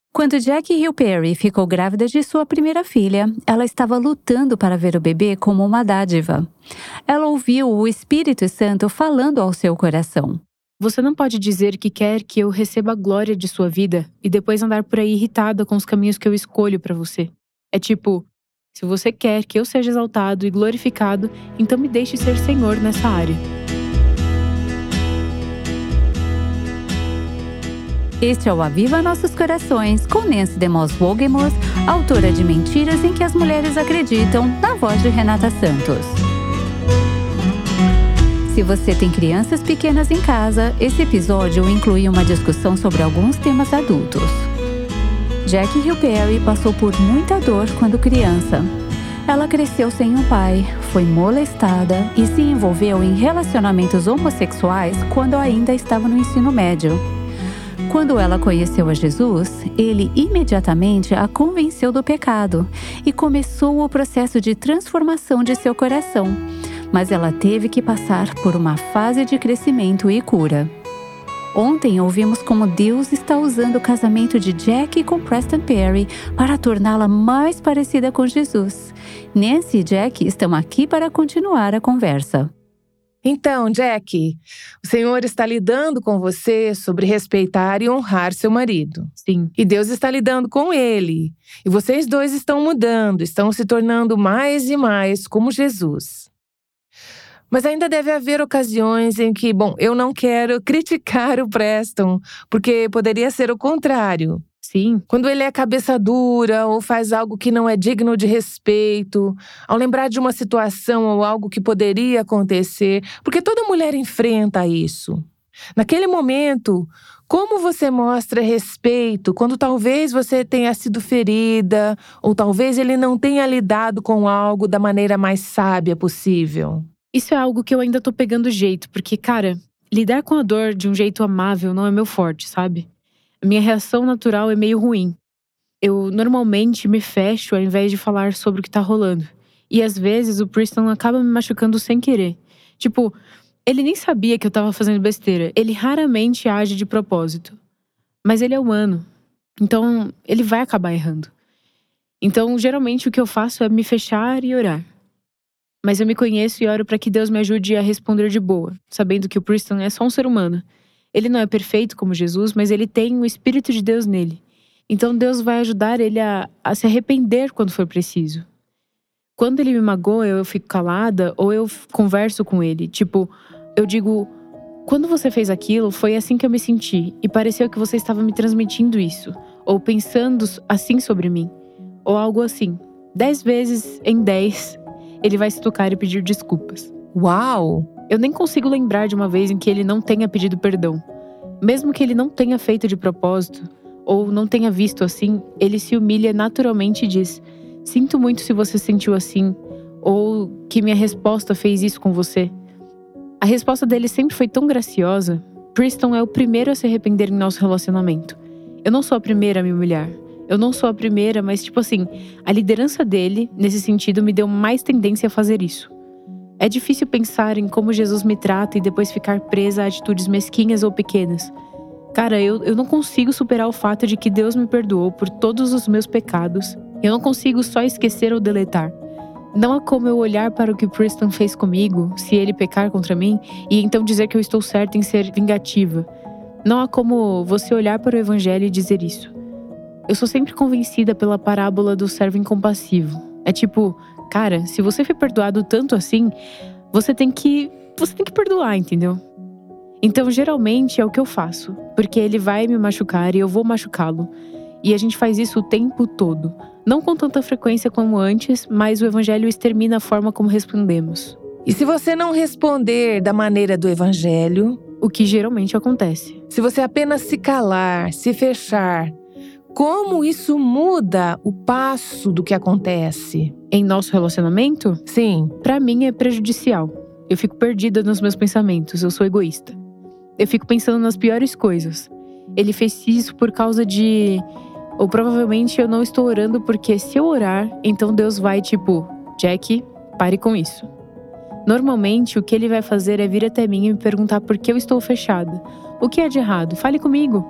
Quando Jackie Hill Perry ficou grávida de sua primeira filha, ela estava lutando para ver o bebê como uma dádiva. Ela ouviu o Espírito Santo falando ao seu coração. Você não pode dizer que quer que eu receba a glória de sua vida e depois andar por aí irritada com os caminhos que eu escolho para você. É tipo, se você quer que eu seja exaltado e glorificado, então me deixe ser Senhor nessa área. Este é o Aviva Nossos Corações, com Nancy DeMoss Wolgemuth, autora de Mentiras em que as Mulheres Acreditam, na voz de Renata Santos. Se você tem crianças pequenas em casa, esse episódio inclui uma discussão sobre alguns temas adultos. Jackie Hill Perry passou por muita dor quando criança. Ela cresceu sem um pai, foi molestada e se envolveu em relacionamentos homossexuais quando ainda estava no ensino médio. Quando ela conheceu a Jesus, ele imediatamente a convenceu do pecado e começou o processo de transformação de seu coração. Mas ela teve que passar por uma fase de crescimento e cura. Ontem ouvimos como Deus está usando o casamento de Jackie com Preston Perry para torná-la mais parecida com Jesus. Nancy e Jackie estão aqui para continuar a conversa. Então, Jackie, o Senhor está lidando com você sobre respeitar e honrar seu marido. Sim. E Deus está lidando com ele. E vocês dois estão mudando, estão se tornando mais e mais como Jesus. Mas ainda deve haver ocasiões em que, eu não quero criticar o Preston, porque poderia ser o contrário. Sim. Quando ele é cabeça dura ou faz algo que não é digno de respeito, ao lembrar de uma situação ou algo que poderia acontecer, porque toda mulher enfrenta isso. Naquele momento, como você mostra respeito quando talvez você tenha sido ferida ou talvez ele não tenha lidado com algo da maneira mais sábia possível? Isso é algo que eu ainda tô pegando jeito, porque, cara, lidar com a dor de um jeito amável não é meu forte, sabe? A minha reação natural é meio ruim. Eu normalmente me fecho ao invés de falar sobre o que tá rolando. E às vezes o Preston acaba me machucando sem querer. Tipo, ele nem sabia que eu tava fazendo besteira. Ele raramente age de propósito. Mas ele é humano. Então, ele vai acabar errando. Então, geralmente o que eu faço é me fechar e orar. Mas eu me conheço e oro pra que Deus me ajude a responder de boa, sabendo que o Preston é só um ser humano. Ele não é perfeito como Jesus, mas ele tem o Espírito de Deus nele. Então Deus vai ajudar ele a se arrepender quando for preciso. Quando ele me magoa, eu fico calada ou eu converso com ele. Tipo, eu digo, quando você fez aquilo, foi assim que eu me senti. E pareceu que você estava me transmitindo isso. Ou pensando assim sobre mim. Ou algo assim. 10 vezes em 10, ele vai se tocar e pedir desculpas. Uau! Eu nem consigo lembrar de uma vez em que ele não tenha pedido perdão. Mesmo que ele não tenha feito de propósito, ou não tenha visto assim, ele se humilha naturalmente e diz: sinto muito se você sentiu assim, ou que minha resposta fez isso com você. A resposta dele sempre foi tão graciosa. Preston é o primeiro a se arrepender em nosso relacionamento. Eu não sou a primeira a me humilhar. Eu não sou a primeira, mas a liderança dele, nesse sentido, me deu mais tendência a fazer isso. É difícil pensar em como Jesus me trata e depois ficar presa a atitudes mesquinhas ou pequenas. Cara, eu não consigo superar o fato de que Deus me perdoou por todos os meus pecados. Eu não consigo só esquecer ou deletar. Não há como eu olhar para o que Preston fez comigo, se ele pecar contra mim, e então dizer que eu estou certa em ser vingativa. Não há como você olhar para o Evangelho e dizer isso. Eu sou sempre convencida pela parábola do servo incompassivo. É tipo, cara, se você foi perdoado tanto assim, você tem que perdoar, entendeu? Então, geralmente é o que eu faço, porque ele vai me machucar e eu vou machucá-lo. E a gente faz isso o tempo todo. Não com tanta frequência como antes, mas o Evangelho extermina a forma como respondemos. E se você não responder da maneira do Evangelho? O que geralmente acontece. Se você apenas se calar, se fechar, como isso muda o passo do que acontece? Em nosso relacionamento? Sim. Pra mim é prejudicial. Eu fico perdida nos meus pensamentos, eu sou egoísta. Eu fico pensando nas piores coisas. Ele fez isso por causa de... Ou provavelmente eu não estou orando porque se eu orar, então Deus vai Jackie, pare com isso. Normalmente o que ele vai fazer é vir até mim e me perguntar por que eu estou fechada. O que é de errado? Fale comigo.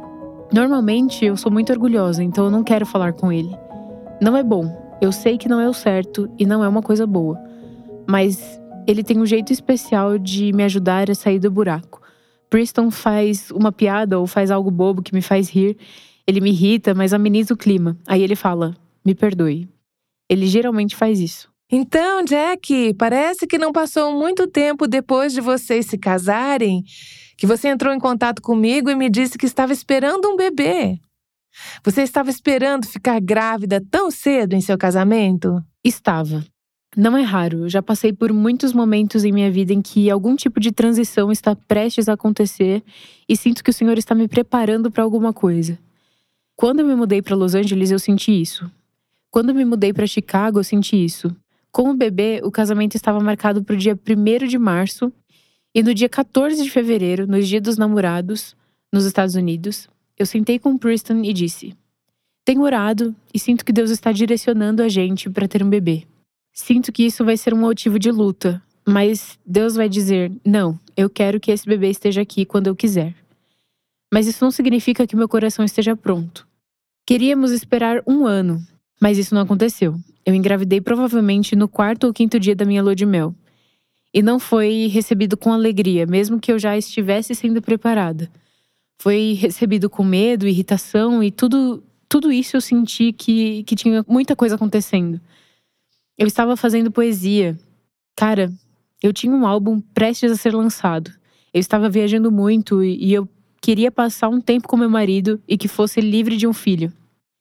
Normalmente eu sou muito orgulhosa, então eu não quero falar com ele. Não é bom, eu sei que não é o certo e não é uma coisa boa. Mas ele tem um jeito especial de me ajudar a sair do buraco. Preston faz uma piada ou faz algo bobo que me faz rir. Ele me irrita, mas ameniza o clima. Aí ele fala, me perdoe. Ele geralmente faz isso. Então, Jack, parece que não passou muito tempo depois de vocês se casarem que você entrou em contato comigo e me disse que estava esperando um bebê. Você estava esperando ficar grávida tão cedo em seu casamento? Estava. Não é raro, eu já passei por muitos momentos em minha vida em que algum tipo de transição está prestes a acontecer e sinto que o Senhor está me preparando para alguma coisa. Quando eu me mudei para Los Angeles, eu senti isso. Quando eu me mudei para Chicago, eu senti isso. Com o bebê, o casamento estava marcado para o dia 1º de março e no dia 14 de fevereiro, no Dia dos Namorados, nos Estados Unidos, eu sentei com o Preston e disse: tenho orado e sinto que Deus está direcionando a gente para ter um bebê. Sinto que isso vai ser um motivo de luta, mas Deus vai dizer, não, eu quero que esse bebê esteja aqui quando eu quiser. Mas isso não significa que meu coração esteja pronto. Queríamos esperar 1 ano, mas isso não aconteceu. Eu engravidei provavelmente no 4º ou 5º dia da minha lua de mel. E não foi recebido com alegria, mesmo que eu já estivesse sendo preparada. Foi recebido com medo, irritação e tudo isso eu senti que tinha muita coisa acontecendo. Eu estava fazendo poesia. Cara, eu tinha um álbum prestes a ser lançado. Eu estava viajando muito e eu queria passar um tempo com meu marido e que fosse livre de um filho.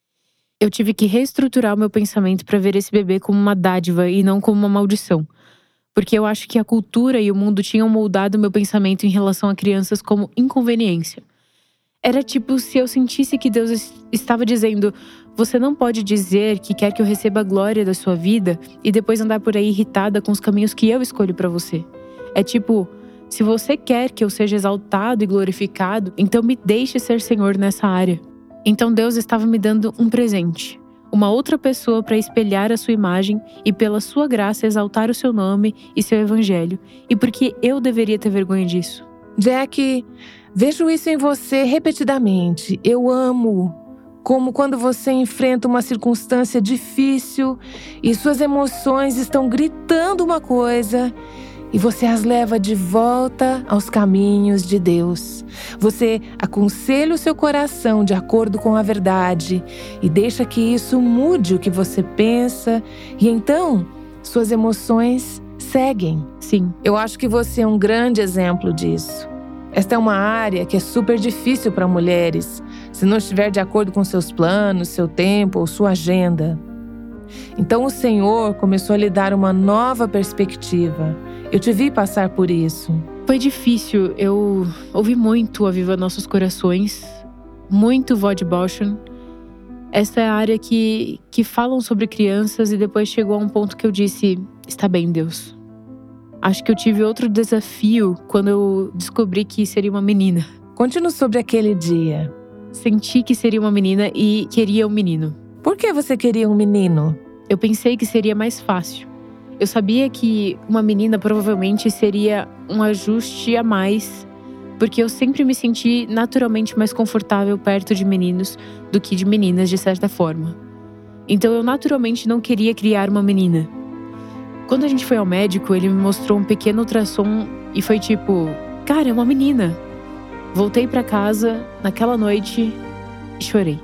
Eu tive que reestruturar o meu pensamento para ver esse bebê como uma dádiva e não como uma maldição. Porque eu acho que a cultura e o mundo tinham moldado meu pensamento em relação a crianças como inconveniência. Era tipo se eu sentisse que Deus estava dizendo: você não pode dizer que quer que eu receba a glória da sua vida e depois andar por aí irritada com os caminhos que eu escolho para você. É tipo, se você quer que eu seja exaltado e glorificado, então me deixe ser Senhor nessa área. Então Deus estava me dando um presente. Uma outra pessoa para espelhar a sua imagem e pela sua graça exaltar o seu nome e seu evangelho. E porque eu deveria ter vergonha disso? Jack, vejo isso em você repetidamente. Eu amo como quando você enfrenta uma circunstância difícil e suas emoções estão gritando uma coisa e você as leva de volta aos caminhos de Deus. Você aconselha o seu coração de acordo com a verdade e deixa que isso mude o que você pensa e então suas emoções seguem. Sim. Eu acho que você é um grande exemplo disso. Esta é uma área que é super difícil para mulheres, se não estiver de acordo com seus planos, seu tempo ou sua agenda. Então o Senhor começou a lhe dar uma nova perspectiva. Eu te vi passar por isso. Foi difícil, eu ouvi muito Aviva Nossos Corações, muito Vod Bauschan. Essa é a área que falam sobre crianças e depois chegou a um ponto que eu disse, está bem, Deus. Acho que eu tive outro desafio quando eu descobri que seria uma menina. Conte-nos sobre aquele dia. Senti que seria uma menina e queria um menino. Por que você queria um menino? Eu pensei que seria mais fácil. Eu sabia que uma menina provavelmente seria um ajuste a mais, porque eu sempre me senti naturalmente mais confortável perto de meninos do que de meninas, de certa forma. Então eu naturalmente não queria criar uma menina. Quando a gente foi ao médico, ele me mostrou um pequeno ultrassom e foi tipo, cara, é uma menina. Voltei pra casa naquela noite e chorei.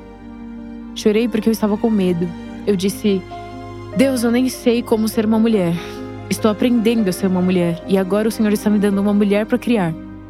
Chorei porque eu estava com medo. Eu disse, Deus, eu nem sei como ser uma mulher. Estou aprendendo a ser uma mulher e agora o Senhor está me dando uma mulher para criar.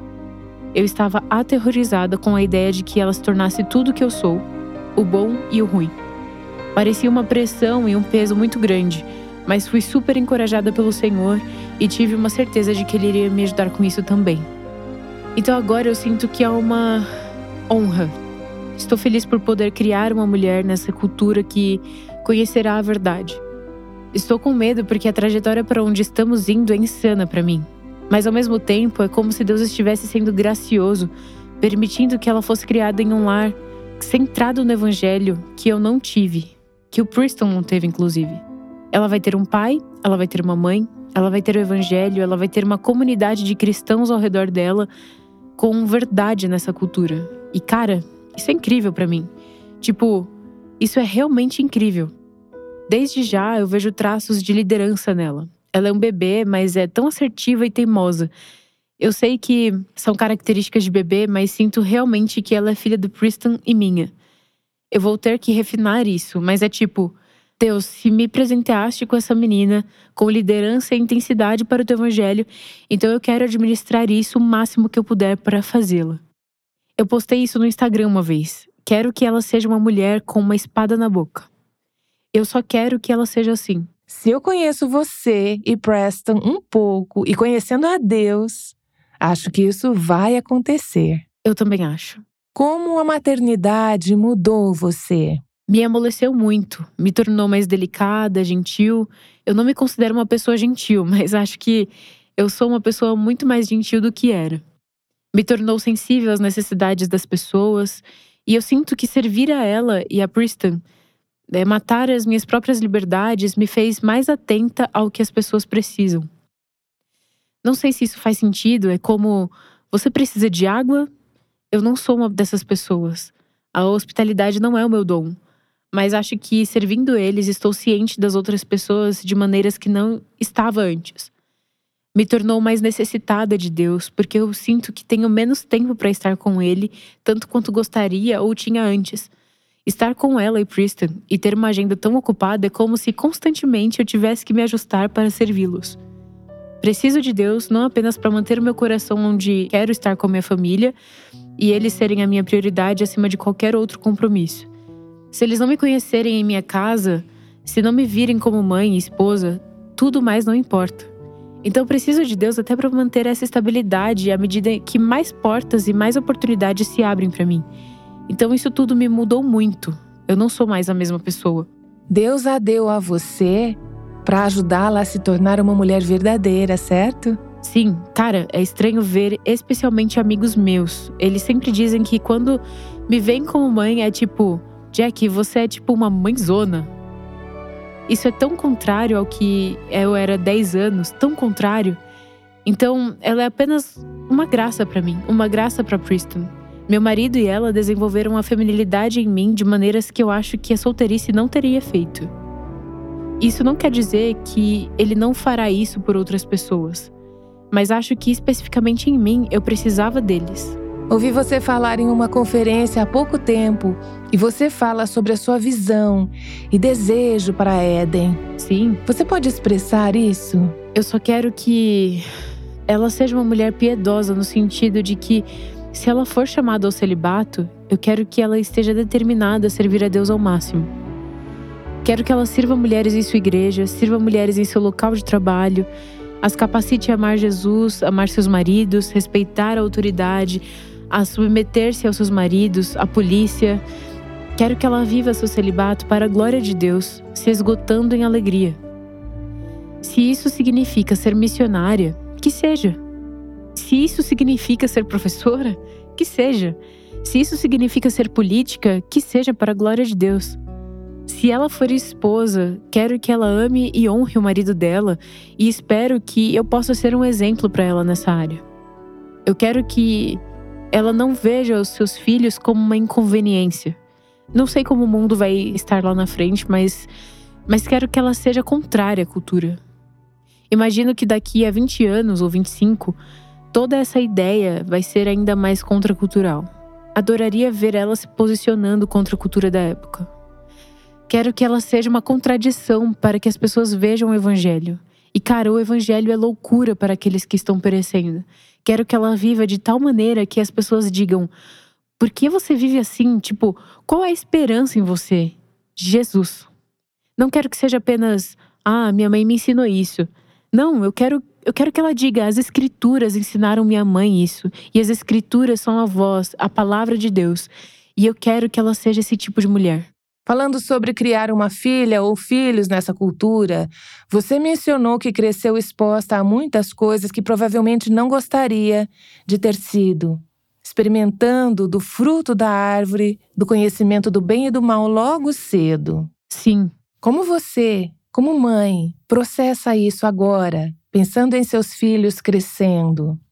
Eu estava aterrorizada com a ideia de que ela se tornasse tudo o que eu sou, o bom e o ruim. Parecia uma pressão e um peso muito grande, mas fui super encorajada pelo Senhor e tive uma certeza de que Ele iria me ajudar com isso também. Então agora eu sinto que é uma honra. Estou feliz por poder criar uma mulher nessa cultura que conhecerá a verdade. Estou com medo porque a trajetória para onde estamos indo é insana para mim. Mas ao mesmo tempo é como se Deus estivesse sendo gracioso, permitindo que ela fosse criada em um lar centrado no evangelho que eu não tive, que o Preston não teve inclusive. Ela vai ter um pai, ela vai ter uma mãe, ela vai ter o evangelho, ela vai ter uma comunidade de cristãos ao redor dela com verdade nessa cultura. E cara, Isso é incrível pra mim. Tipo, isso é realmente incrível. Desde já eu vejo traços de liderança nela. Ela é um bebê, mas é tão assertiva e teimosa. Eu sei que são características de bebê, mas sinto realmente que ela é filha do Preston e minha. Eu vou ter que refinar isso, mas é tipo, Deus, se me presenteaste com essa menina, com liderança e intensidade para o teu evangelho, então eu quero administrar isso o máximo que eu puder para fazê-la. Eu postei isso no Instagram uma vez. Quero que ela seja uma mulher com uma espada na boca. Eu só quero que ela seja assim. Se eu conheço você e Preston um pouco e conhecendo a Deus, acho que isso vai acontecer. Eu também acho. Como a maternidade mudou você? Me amoleceu muito, me tornou mais delicada, gentil. Eu não me considero uma pessoa gentil, mas acho que eu sou uma pessoa muito mais gentil do que era. Me tornou sensível às necessidades das pessoas, e eu sinto que servir a ela e a Preston, matar as minhas próprias liberdades, me fez mais atenta ao que as pessoas precisam. Não sei se isso faz sentido, é como, você precisa de água? Eu não sou uma dessas pessoas. A hospitalidade não é o meu dom. Mas acho que, servindo eles, estou ciente das outras pessoas de maneiras que não estava antes. Me tornou mais necessitada de Deus, porque eu sinto que tenho menos tempo para estar com Ele, tanto quanto gostaria ou tinha antes. Estar com ela e Preston e ter uma agenda tão ocupada é como se constantemente eu tivesse que me ajustar para servi-los. Preciso de Deus não apenas para manter o meu coração onde quero estar com a minha família e eles serem a minha prioridade acima de qualquer outro compromisso. Se eles não me conhecerem em minha casa, se não me virem como mãe e esposa, tudo mais não importa. Então preciso de Deus até para manter essa estabilidade à medida que mais portas e mais oportunidades se abrem para mim. Então isso tudo me mudou muito. Eu não sou mais a mesma pessoa. Deus a deu a você para ajudá-la a se tornar uma mulher verdadeira, certo? Sim, cara, é estranho ver especialmente amigos meus. Eles sempre dizem que quando me veem como mãe é tipo, Jack, você é tipo uma mãezona. Isso é tão contrário ao que eu era 10 anos, tão contrário. Então, ela é apenas uma graça pra mim, uma graça pra Preston. Meu marido e ela desenvolveram a feminilidade em mim de maneiras que eu acho que a solteirice não teria feito. Isso não quer dizer que ele não fará isso por outras pessoas. Mas acho que especificamente em mim eu precisava deles. Ouvi você falar em uma conferência há pouco tempo e você fala sobre a sua visão e desejo para Éden. Sim. Você pode expressar isso? Eu só quero que ela seja uma mulher piedosa no sentido de que, se ela for chamada ao celibato, eu quero que ela esteja determinada a servir a Deus ao máximo. Quero que ela sirva mulheres em sua igreja, sirva mulheres em seu local de trabalho, as capacite a amar Jesus, amar seus maridos, respeitar a autoridade, a submeter-se aos seus maridos, à polícia. Quero que ela viva seu celibato para a glória de Deus, se esgotando em alegria. Se isso significa ser missionária, que seja. Se isso significa ser professora, que seja. Se isso significa ser política, que seja para a glória de Deus. Se ela for esposa, quero que ela ame e honre o marido dela e espero que eu possa ser um exemplo para ela nessa área. Eu quero que ela não veja os seus filhos como uma inconveniência. Não sei como o mundo vai estar lá na frente, mas quero que ela seja contrária à cultura. Imagino que daqui a 20 anos ou 25, toda essa ideia vai ser ainda mais contracultural. Adoraria ver ela se posicionando contra a cultura da época. Quero que ela seja uma contradição para que as pessoas vejam o evangelho. E cara, o evangelho é loucura para aqueles que estão perecendo. Quero que ela viva de tal maneira que as pessoas digam: por que você vive assim? Tipo, qual é a esperança em você? Jesus. Não quero que seja apenas, minha mãe me ensinou isso. Não, eu quero que ela diga: as escrituras ensinaram minha mãe isso. E as escrituras são a voz, a palavra de Deus. E eu quero que ela seja esse tipo de mulher. Falando sobre criar uma filha ou filhos nessa cultura, você mencionou que cresceu exposta a muitas coisas que provavelmente não gostaria de ter sido, experimentando do fruto da árvore, do conhecimento do bem e do mal logo cedo. Sim. Como você, como mãe, processa isso agora, pensando em seus filhos crescendo?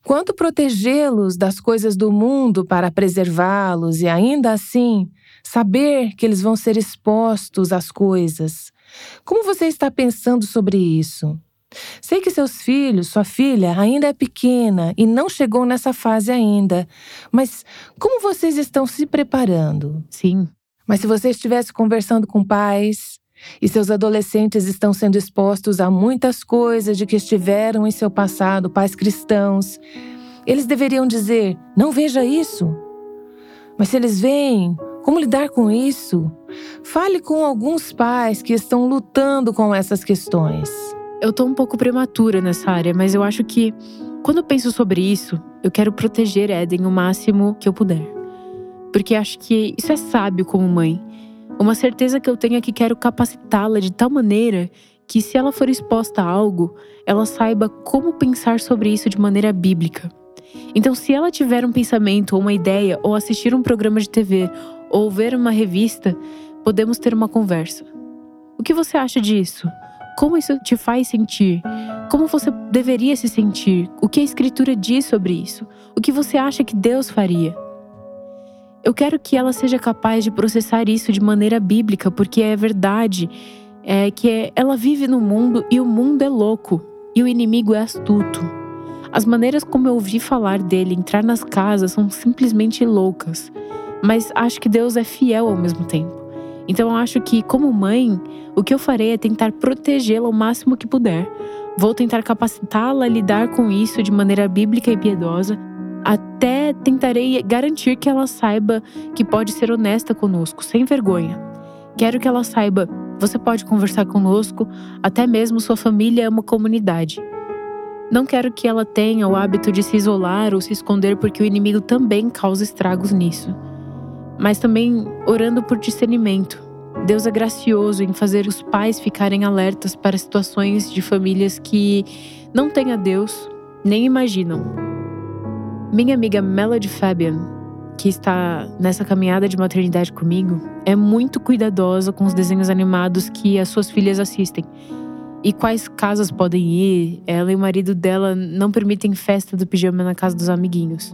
quanto protegê-los das coisas do mundo para preservá-los e ainda assim saber que eles vão ser expostos às coisas. Como você está pensando sobre isso? Sei que seus filhos, sua filha, ainda é pequena e não chegou nessa fase ainda. Mas como vocês estão se preparando? Sim. Mas se você estivesse conversando com pais e seus adolescentes estão sendo expostos a muitas coisas de que estiveram em seu passado, pais cristãos, eles deveriam dizer, não veja isso. Mas se eles veem, como lidar com isso? Fale com alguns pais que estão lutando com essas questões. Eu tô um pouco prematura nessa área, mas eu acho que, quando eu penso sobre isso, eu quero proteger Eden o máximo que eu puder. Porque acho que isso é sábio como mãe. Uma certeza que eu tenho é que quero capacitá-la de tal maneira que, se ela for exposta a algo, ela saiba como pensar sobre isso de maneira bíblica. Então, se ela tiver um pensamento ou uma ideia, ou assistir um programa de TV, ou ver uma revista, podemos ter uma conversa. O que você acha disso? Como isso te faz sentir? Como você deveria se sentir? O que a Escritura diz sobre isso? O que você acha que Deus faria? Eu quero que ela seja capaz de processar isso de maneira bíblica, porque é verdade, ela vive no mundo e o mundo é louco, e o inimigo é astuto. As maneiras como eu ouvi falar dele entrar nas casas são simplesmente loucas, mas acho que Deus é fiel ao mesmo tempo. Então eu acho que, como mãe, o que eu farei é tentar protegê-la o máximo que puder. Vou tentar capacitá-la a lidar com isso de maneira bíblica e piedosa. Até tentarei garantir que ela saiba que pode ser honesta conosco, sem vergonha. Quero que ela saiba, você pode conversar conosco, até mesmo sua família é uma comunidade. Não quero que ela tenha o hábito de se isolar ou se esconder, porque o inimigo também causa estragos nisso. Mas também orando por discernimento. Deus é gracioso em fazer os pais ficarem alertas para situações de famílias que não têm a Deus, nem imaginam. Minha amiga Melody Fabian, que está nessa caminhada de maternidade comigo, é muito cuidadosa com os desenhos animados que as suas filhas assistem. E quais casas podem ir. Ela e o marido dela não permitem festa do pijama na casa dos amiguinhos.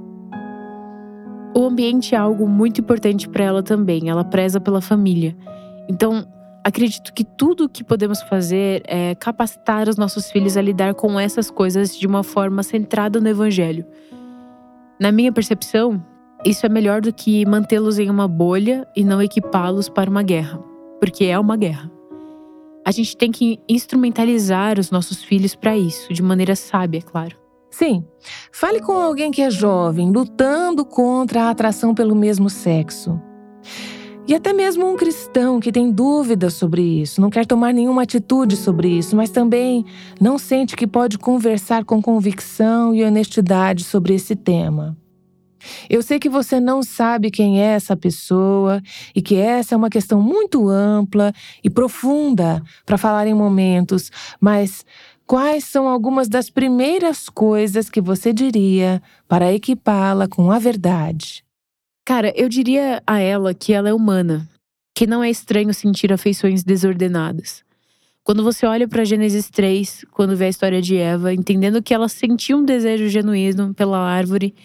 O ambiente é algo muito importante para ela também. Ela preza pela família. Então, acredito que tudo o que podemos fazer é capacitar os nossos filhos a lidar com essas coisas de uma forma centrada no Evangelho. Na minha percepção, isso é melhor do que mantê-los em uma bolha e não equipá-los para uma guerra. Porque é uma guerra. A gente tem que instrumentalizar os nossos filhos para isso, de maneira sábia, claro. Sim, fale com alguém que é jovem, lutando contra a atração pelo mesmo sexo. E até mesmo um cristão que tem dúvidas sobre isso, não quer tomar nenhuma atitude sobre isso, mas também não sente que pode conversar com convicção e honestidade sobre esse tema. Eu sei que você não sabe quem é essa pessoa e que essa é uma questão muito ampla e profunda para falar em momentos, mas quais são algumas das primeiras coisas que você diria para equipá-la com a verdade? Cara, eu diria a ela que ela é humana, que não é estranho sentir afeições desordenadas. Quando você olha para Gênesis 3, quando vê a história de Eva, entendendo que ela sentiu um desejo genuíno pela árvore,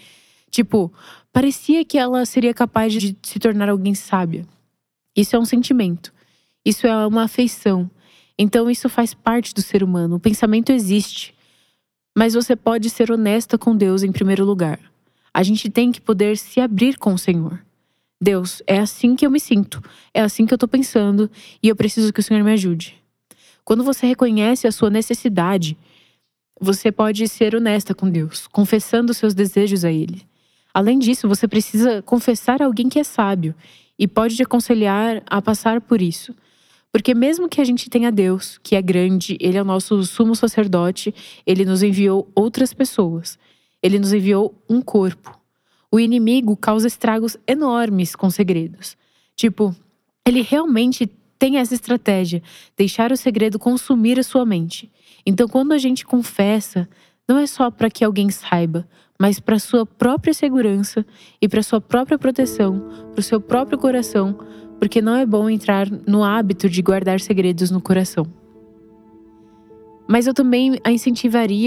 parecia que ela seria capaz de se tornar alguém sábia. Isso é um sentimento. Isso é uma afeição. Então isso faz parte do ser humano. O pensamento existe. Mas você pode ser honesta com Deus em primeiro lugar. A gente tem que poder se abrir com o Senhor. Deus, é assim que eu me sinto. É assim que eu tô pensando. E eu preciso que o Senhor me ajude. Quando você reconhece a sua necessidade, você pode ser honesta com Deus, confessando os seus desejos a Ele. Além disso, você precisa confessar a alguém que é sábio e pode te aconselhar a passar por isso. Porque mesmo que a gente tenha Deus, que é grande, Ele é o nosso sumo sacerdote, Ele nos enviou outras pessoas. Ele nos enviou um corpo. O inimigo causa estragos enormes com segredos. Ele realmente tem essa estratégia, deixar o segredo consumir a sua mente. Então, quando a gente confessa, não é só para que alguém saiba, mas para sua própria segurança e para sua própria proteção, para o seu próprio coração, porque não é bom entrar no hábito de guardar segredos no coração. Mas eu também a incentivaria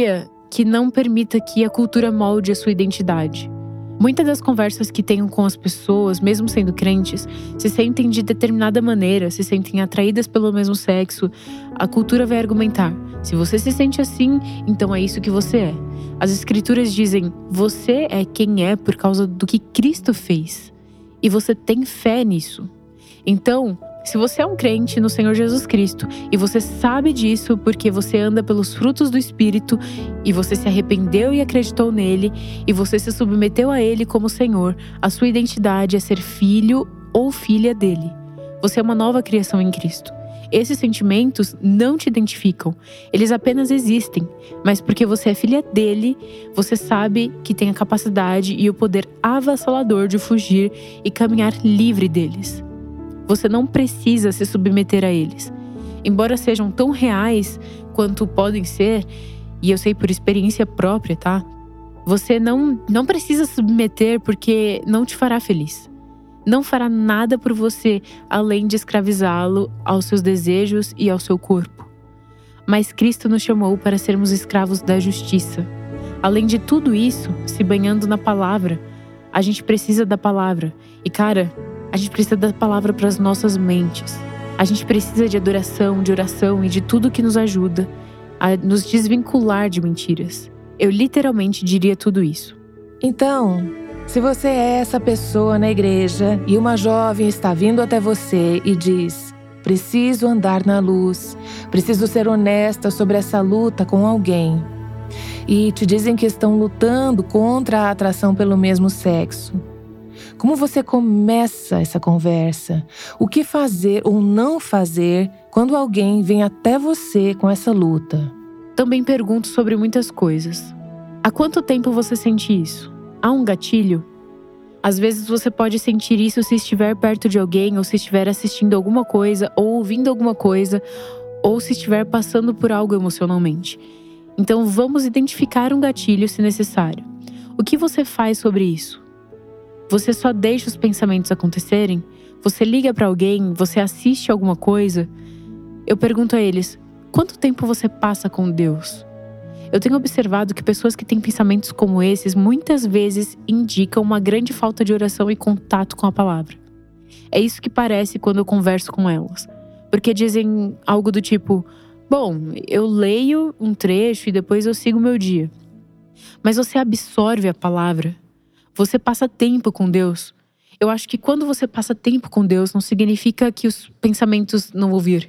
que não permita que a cultura molde a sua identidade. Muitas das conversas que tenho com as pessoas, mesmo sendo crentes, se sentem de determinada maneira, se sentem atraídas pelo mesmo sexo. A cultura vai argumentar: se você se sente assim, então é isso que você é. As escrituras dizem: você é quem é por causa do que Cristo fez. E você tem fé nisso. Então, se você é um crente no Senhor Jesus Cristo e você sabe disso porque você anda pelos frutos do Espírito e você se arrependeu e acreditou nele e você se submeteu a ele como Senhor, a sua identidade é ser filho ou filha dele. Você é uma nova criação em Cristo. Esses sentimentos não te identificam, eles apenas existem, mas porque você é filha dele, você sabe que tem a capacidade e o poder avassalador de fugir e caminhar livre deles. Você não precisa se submeter a eles. Embora sejam tão reais quanto podem ser, e eu sei por experiência própria, tá? Você não precisa se submeter porque não te fará feliz. Não fará nada por você além de escravizá-lo aos seus desejos e ao seu corpo. Mas Cristo nos chamou para sermos escravos da justiça. Além de tudo isso, se banhando na palavra, a gente precisa da palavra. E cara, a gente precisa da palavra para as nossas mentes. A gente precisa de adoração, de oração e de tudo que nos ajuda a nos desvincular de mentiras. Eu literalmente diria tudo isso. Então, se você é essa pessoa na igreja e uma jovem está vindo até você e diz: preciso andar na luz, preciso ser honesta sobre essa luta com alguém, e te dizem que estão lutando contra a atração pelo mesmo sexo, como você começa essa conversa? O que fazer ou não fazer quando alguém vem até você com essa luta? Também pergunto sobre muitas coisas. Há quanto tempo você sente isso? Há um gatilho? Às vezes você pode sentir isso se estiver perto de alguém, ou se estiver assistindo alguma coisa, ou ouvindo alguma coisa, ou se estiver passando por algo emocionalmente. Então vamos identificar um gatilho se necessário. O que você faz sobre isso? Você só deixa os pensamentos acontecerem? Você liga para alguém? Você assiste alguma coisa? Eu pergunto a eles: quanto tempo você passa com Deus? Eu tenho observado que pessoas que têm pensamentos como esses muitas vezes indicam uma grande falta de oração e contato com a palavra. É isso que parece quando eu converso com elas. Porque dizem algo do tipo: bom, eu leio um trecho e depois eu sigo o meu dia. Mas você absorve a palavra? Você passa tempo com Deus? Eu acho que quando você passa tempo com Deus, não significa que os pensamentos não vão vir.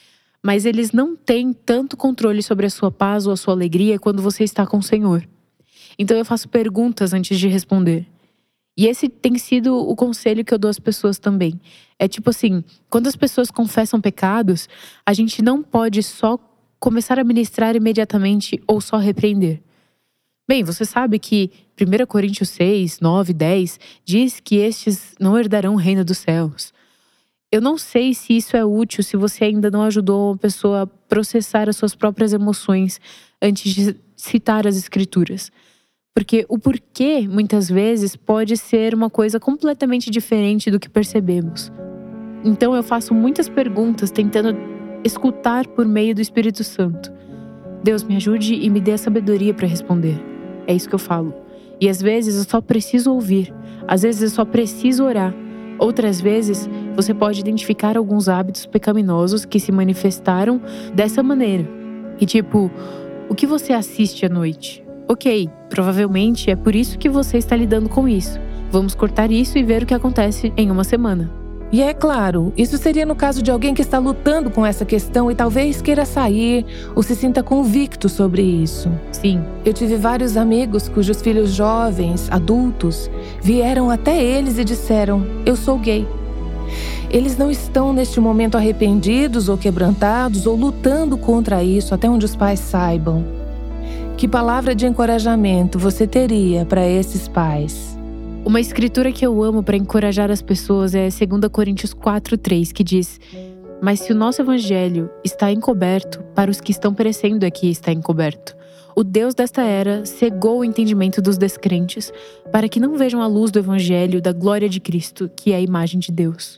Mas eles não têm tanto controle sobre a sua paz ou a sua alegria quando você está com o Senhor. Então eu faço perguntas antes de responder. E esse tem sido o conselho que eu dou às pessoas também. É tipo assim, quando as pessoas confessam pecados, a gente não pode só começar a ministrar imediatamente ou só repreender. Bem, você sabe que 1 Coríntios 6, 9, 10 diz que estes não herdarão o reino dos céus. Eu não sei se isso é útil se você ainda não ajudou uma pessoa a processar as suas próprias emoções antes de citar as escrituras. Porque o porquê, muitas vezes, pode ser uma coisa completamente diferente do que percebemos. Então eu faço muitas perguntas tentando escutar por meio do Espírito Santo. Deus, me ajude e me dê a sabedoria para responder. É isso que eu falo. E às vezes eu só preciso ouvir. Às vezes eu só preciso orar. Outras vezes, você pode identificar alguns hábitos pecaminosos que se manifestaram dessa maneira. E tipo, o que você assiste à noite? Ok, provavelmente é por isso que você está lidando com isso. Vamos cortar isso e ver o que acontece em uma semana. E é claro, isso seria no caso de alguém que está lutando com essa questão e talvez queira sair ou se sinta convicto sobre isso. Sim. Eu tive vários amigos cujos filhos jovens, adultos, vieram até eles e disseram: eu sou gay. Eles não estão neste momento arrependidos ou quebrantados ou lutando contra isso até onde os pais saibam. Que palavra de encorajamento você teria para esses pais? Uma escritura que eu amo para encorajar as pessoas é 2 Coríntios 4:3, que diz: mas se o nosso evangelho está encoberto, para os que estão perecendo aqui está encoberto. O Deus desta era cegou o entendimento dos descrentes, para que não vejam a luz do evangelho da glória de Cristo, que é a imagem de Deus.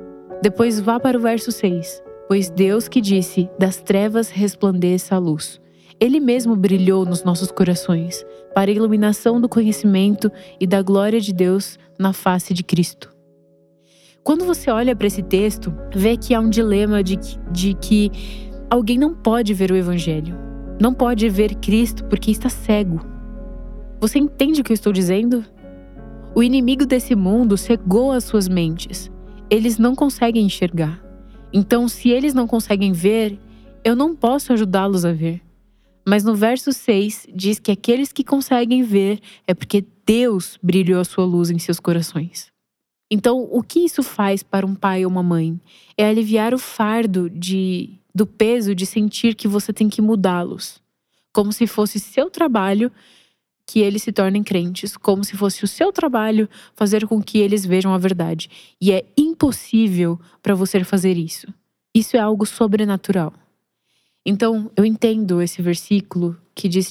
Depois vá para o verso 6. Pois Deus que disse: das trevas resplandeça a luz. Ele mesmo brilhou nos nossos corações, para a iluminação do conhecimento e da glória de Deus na face de Cristo. Quando você olha para esse texto, vê que há um dilema de que alguém não pode ver o Evangelho, não pode ver Cristo porque está cego. Você entende o que eu estou dizendo? O inimigo desse mundo cegou as suas mentes. Eles não conseguem enxergar. Então, se eles não conseguem ver, eu não posso ajudá-los a ver. Mas no verso 6 diz que aqueles que conseguem ver é porque Deus brilhou a sua luz em seus corações. Então, o que isso faz para um pai ou uma mãe? É aliviar o fardo do peso de sentir que você tem que mudá-los. Como se fosse seu trabalho que eles se tornem crentes. Como se fosse o seu trabalho fazer com que eles vejam a verdade. E é impossível para você fazer isso. Isso é algo sobrenatural. Então, eu entendo esse versículo que diz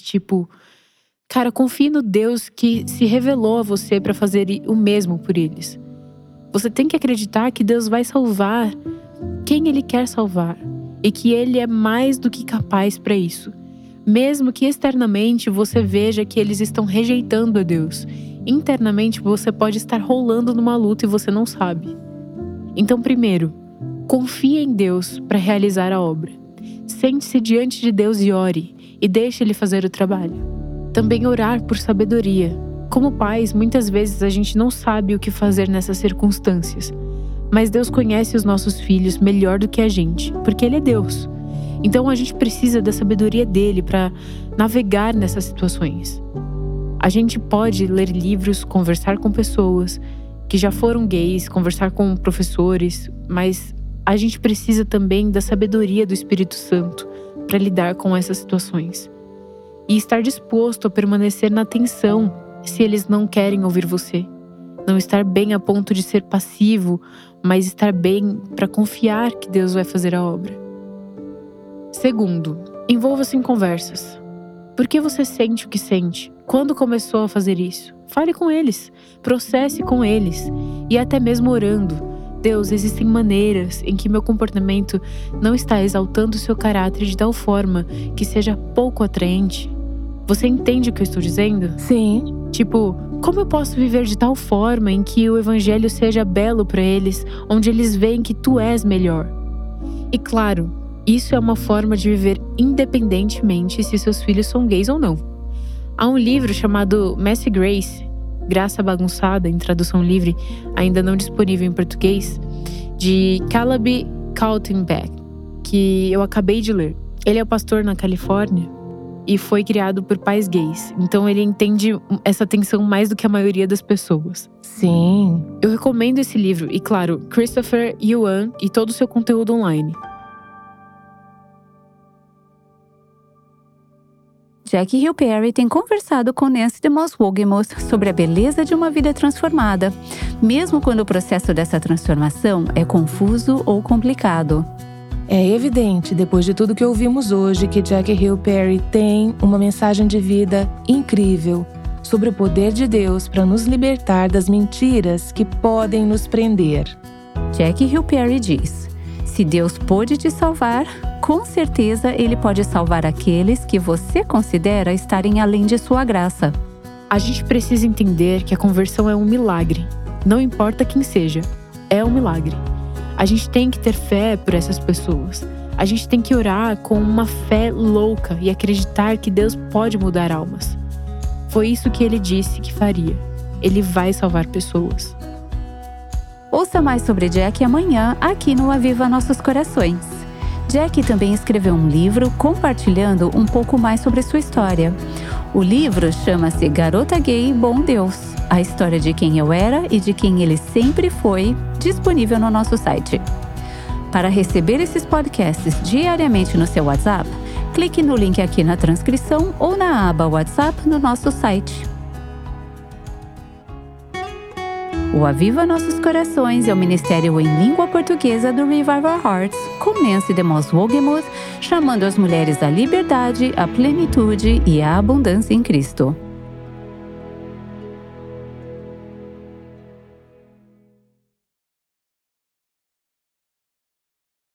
cara, confie no Deus que se revelou a você para fazer o mesmo por eles. Você tem que acreditar que Deus vai salvar quem Ele quer salvar e que Ele é mais do que capaz para isso. Mesmo que externamente você veja que eles estão rejeitando a Deus, internamente você pode estar rolando numa luta e você não sabe. Então, primeiro, confie em Deus para realizar a obra. Sente-se diante de Deus e ore, e deixe Ele fazer o trabalho. Também orar por sabedoria. Como pais, muitas vezes a gente não sabe o que fazer nessas circunstâncias. Mas Deus conhece os nossos filhos melhor do que a gente, porque Ele é Deus. Então a gente precisa da sabedoria dele para navegar nessas situações. A gente pode ler livros, conversar com pessoas que já foram gays, conversar com professores, mas a gente precisa também da sabedoria do Espírito Santo para lidar com essas situações. E estar disposto a permanecer na tensão se eles não querem ouvir você. Não estar bem a ponto de ser passivo, mas estar bem para confiar que Deus vai fazer a obra. Segundo, envolva-se em conversas. Por que você sente o que sente? Quando começou a fazer isso? Fale com eles, processe com eles e até mesmo orando. Deus, existem maneiras em que meu comportamento não está exaltando o seu caráter de tal forma que seja pouco atraente. Você entende o que eu estou dizendo? Sim. Como eu posso viver de tal forma em que o evangelho seja belo para eles, onde eles veem que tu és melhor? E claro, isso é uma forma de viver independentemente se seus filhos são gays ou não. Há um livro chamado Messy Grace, Graça Bagunçada, em tradução livre, ainda não disponível em português, de Caleb Kaltenbeck, que eu acabei de ler. Ele é pastor na Califórnia e foi criado por pais gays. Então ele entende essa tensão mais do que a maioria das pessoas. Sim. Eu recomendo esse livro e, claro, Christopher Yuan e todo o seu conteúdo online. Jackie Hill Perry tem conversado com Nancy DeMoss Wolgemuth sobre a beleza de uma vida transformada, mesmo quando o processo dessa transformação é confuso ou complicado. É evidente, depois de tudo que ouvimos hoje, que Jackie Hill Perry tem uma mensagem de vida incrível sobre o poder de Deus para nos libertar das mentiras que podem nos prender. Jackie Hill Perry diz: se Deus pôde te salvar, com certeza Ele pode salvar aqueles que você considera estarem além de sua graça. A gente precisa entender que a conversão é um milagre. Não importa quem seja, é um milagre. A gente tem que ter fé por essas pessoas. A gente tem que orar com uma fé louca e acreditar que Deus pode mudar almas. Foi isso que Ele disse que faria. Ele vai salvar pessoas. Ouça mais sobre Jackie amanhã aqui no Aviva Nossos Corações. Jackie também escreveu um livro compartilhando um pouco mais sobre sua história. O livro chama-se Garota Gay Bom Deus, a história de quem eu era e de quem ele sempre foi, disponível no nosso site. Para receber esses podcasts diariamente no seu WhatsApp, clique no link aqui na transcrição ou na aba WhatsApp no nosso site. O Aviva Nossos Corações é o ministério em língua portuguesa do Revival Hearts, com Nancy DeMoss Wolgemuth, chamando as mulheres à liberdade, à plenitude e à abundância em Cristo.